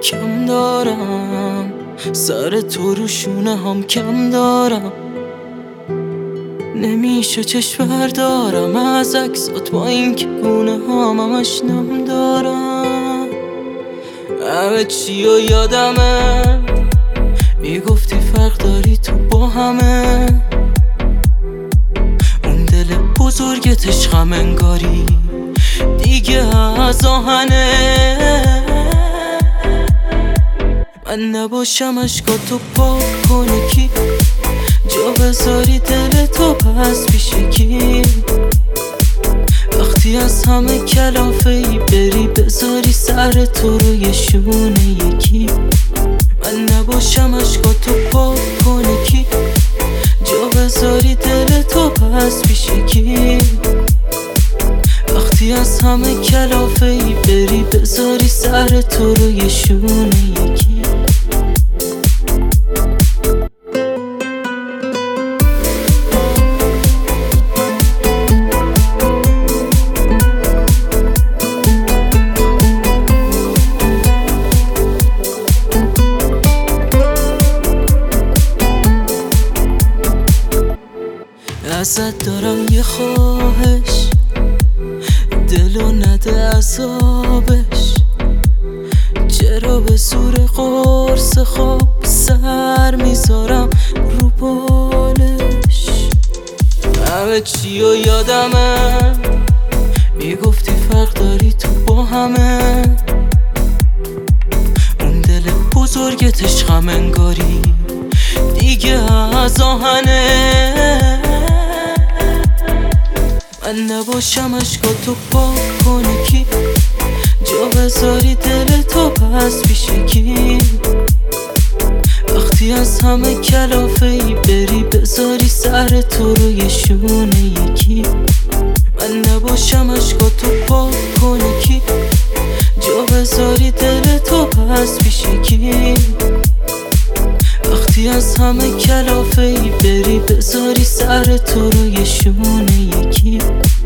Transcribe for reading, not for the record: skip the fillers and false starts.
کم دارم، سر تو رو شونه هم کم دارم. نمیشه چشم بردارم از عکسات با این که گونه هم همش نم دارم. همه چی و یادمه، میگفتی فرق داری تو با همه. اون دل بزرگت عشقم انگاری دیگه از آهنه. من نباشم عشقاتو پاک کنه کی، جا بذاری دلتو پس پیش کی. وقتی از همه کلافه ای بری بذاری سر تو روی شونه یکی. من نباشم عشقاتو پاک کنه کی، جا بذاری دلتو پس پیش کی. وقتی از همه کلافه ای بری بذاری سر تو روی شونه یکی. ازت دارم یه خواهش، دلو نده عذابش. چرا به زور قرص خواب سر میذارم رو بالش. همه چی و یادمه، میگفتی فرق داری تو با همه. اون دل بزرگت عشقم انگاری دیگه از آهنه. من نباشم عشقاتو پاک کنه کی، جا بذاری دلتو پس پیش کی. وقتی از همه کلافه ای بری بذاری سر تو روی شونه یکی. من نباشم عشقاتو پاک کنه کی، جا بذاری دلتو پس پیش کی. وقتی از همه کلافه ای بری بذاری سر تو روی شونه یکی.